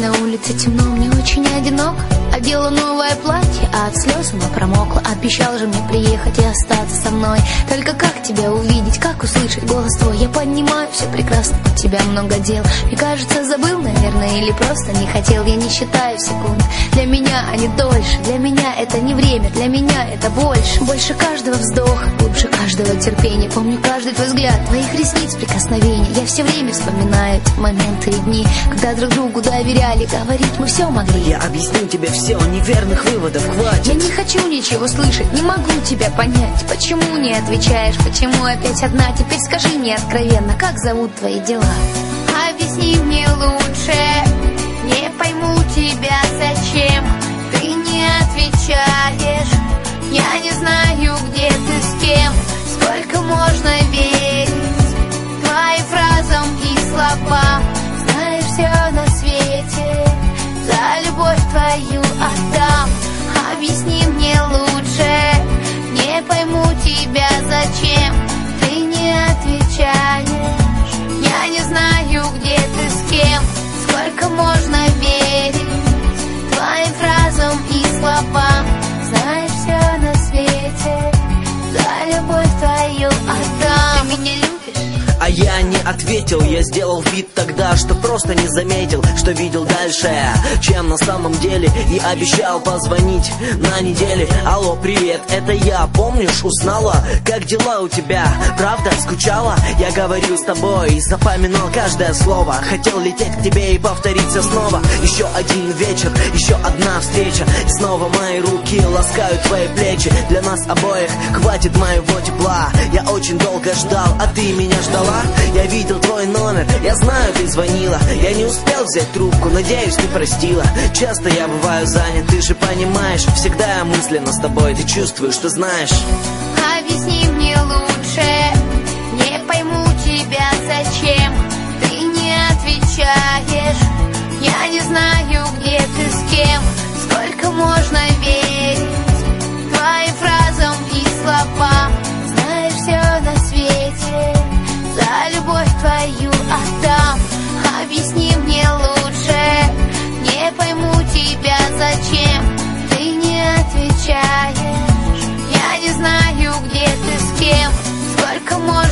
На улице темно, мне очень одиноко. Одела новое платье, а от слез оно промокло. Обещал же мне приехать и остаться со мной. Только как тебя увидеть, как услышать голос твой? Я понимаю, все прекрасно, у тебя много дел. Мне кажется, забыл, наверное, или просто не хотел. Я не считаю секунд, для меня они дольше. Для меня это не время, для меня это больше. Больше каждого вздоха, глубже каждого терпения. Помню каждый твой взгляд, твоих ресниц прикосновений. Я все время вспоминаю те моменты и дни, когда друг другу доверяли, говорить мы все могли. Я объясню тебе все, неверных выводов хватит. Я не хочу ничего слышать, не могу тебя понять. Почему не отвечаешь, почему опять одна? Теперь скажи мне откровенно, как зовут твои дела? Объясни мне лучше, не пойму тебя зачем. Ты не отвечаешь, я не знаю, где ты с кем. Сколько можно верить твоим фразам и словам? Знаешь, все на свете за любовь твою отдам. Объясни мне лучше, не пойму тебя зачем. Ты не отвечаешь, я не знаю, где ты с кем. Сколько можно верить твоим фразам и словам? Знаешь, все на свете за любовь твою отдам. Ты меня любишь? А я не ответил, я сделал вид тогда, что просто не заметил, что видел дальше, чем на самом деле. И обещал позвонить на неделе. Алло, привет, это я, помнишь, узнала? Как дела у тебя? Правда, скучала? Я говорил с тобой и запоминал каждое слово. Хотел лететь к тебе и повториться снова. Еще один вечер, еще одна встреча, и снова мои руки ласкают твои плечи. Для нас обоих хватит моего тепла. Я очень долго ждал, а ты меня ждала. Я видел твой номер, я знаю, ты звонила. Я не успел взять трубку, надеюсь, ты простила. Часто я бываю занят, ты же понимаешь. Всегда я мысленно с тобой, ты чувствуешь, ты знаешь. Объясни мне лучше, не пойму тебя зачем. Ты не отвечаешь, я не знаю, где ты с кем. Сколько можно верить твоим фразам и словам? Знаешь, все на свете за любовь твою отдам. Объясни мне лучше, не пойму тебя зачем. Ты не отвечаешь, я не знаю, где ты с кем. Сколько можно